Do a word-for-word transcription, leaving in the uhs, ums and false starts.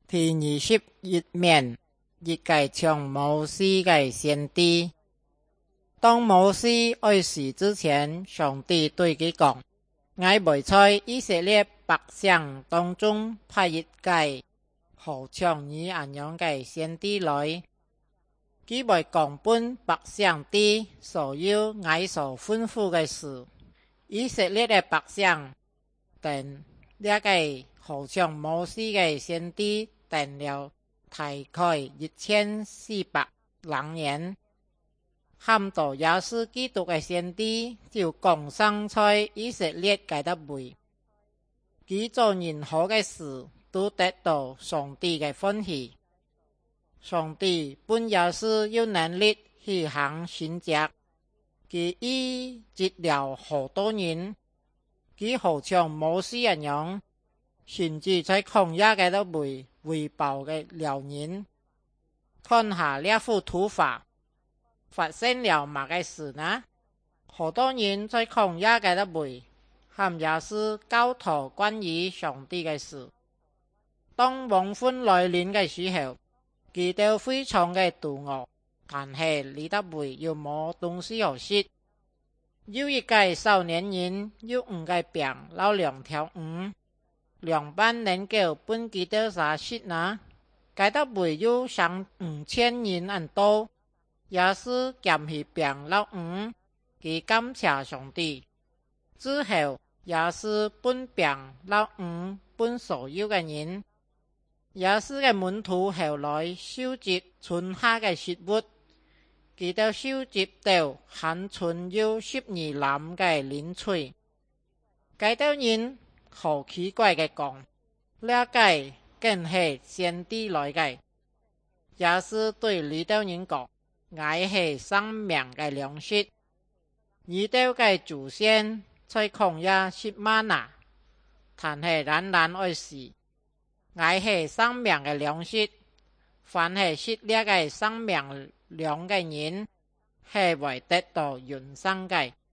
第二十一面，一介唱摩西嘅先知。當摩西愛死之前，上帝對佢講：我會在以色列百姓當中派一介好像你咁樣嘅先知來，佢會講本百姓知所有我所吩咐嘅事。以色列嘅百姓等呢個好像摩西嘅先知等了大概一千四百零年，喊到耶穌基督嘅先知就降生在以色列嘅得位，佢做任何嘅事都得到上帝嘅歡喜。上帝本耶穌有能力去行神蹟，佢醫治了好多人，佢好像摩西一樣，甚至在曠野嘅得位餵飽嘅了人。看下呢幅圖畫，發生了乜嘅事呢？好多人在曠野嘅得位向耶穌交託關於上帝嘅事。當黃昏來臨嘅時候，佢哋非常嘅肚餓，但係離得位又冇東西好食。有一個少年人有五個餅撈兩條魚，兩班能夠分幾多少食呢？該得位有上五千人咁多。耶穌夾起餅撈魚，佢感謝上帝。之後，耶穌分餅撈魚分所有嘅人。耶穌嘅門徒後來收集剩下嘅食物，佢哋收集到還存有十二籃嘅零碎。該啲人好奇怪嘅講，呢個更係先知來嘅。耶穌對呢啲人講：我係生命嘅糧食。呢啲嘅祖先在曠野食嗎哪，但係仍然愛死。我係生命嘅糧食，凡係食呢個生命糧嘅人，係會得到永生嘅。